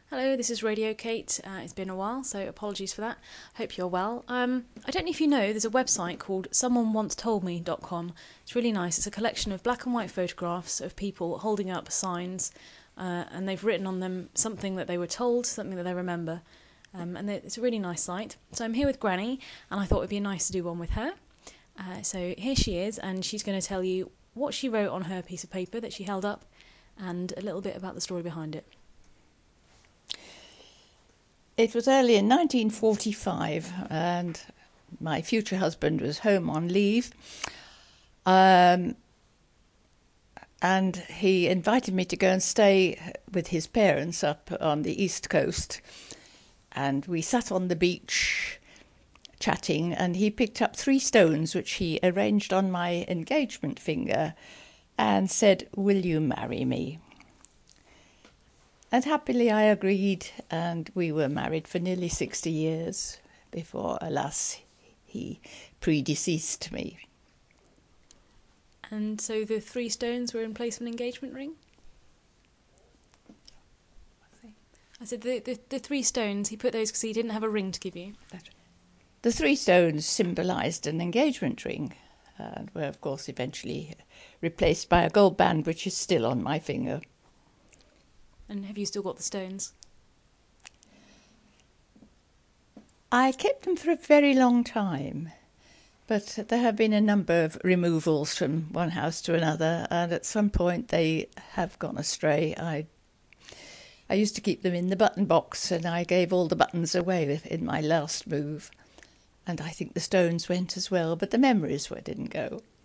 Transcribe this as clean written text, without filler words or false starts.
Hello, this is Radio Kate. It's been a while, so apologies for that. Hope you're well. I don't know if you know, there's a website called someoneoncetoldme.com. It's really nice. It's a collection of black and white photographs of people holding up signs, and they've written on them something that they were told, something that they remember. It's a really nice site. So I'm here with Granny, and I thought it'd be nice to do one with her. So here she is, and she's going to tell you what she wrote on her piece of paper that she held up, and a little bit about the story behind it. It was early in 1945, and my future husband was home on leave. And he invited me to go and stay with his parents up on the East Coast. And we sat on the beach chatting, and he picked up 3 stones, which he arranged on my engagement finger, and said, "Will you marry me?" And happily I agreed, and we were married for nearly 60 years before, alas, he predeceased me. And so the 3 stones were in place of an engagement ring? I said the 3 stones, he put those because he didn't have a ring to give you. The 3 stones symbolised an engagement ring, and were of course eventually replaced by a gold band, which is still on my finger. And have you still got the stones? I kept them for a very long time, but there have been a number of removals from one house to another, and at some point they have gone astray. I used to keep them in the button box, and I gave all the buttons away in my last move, and I think the stones went as well, but the memories didn't go.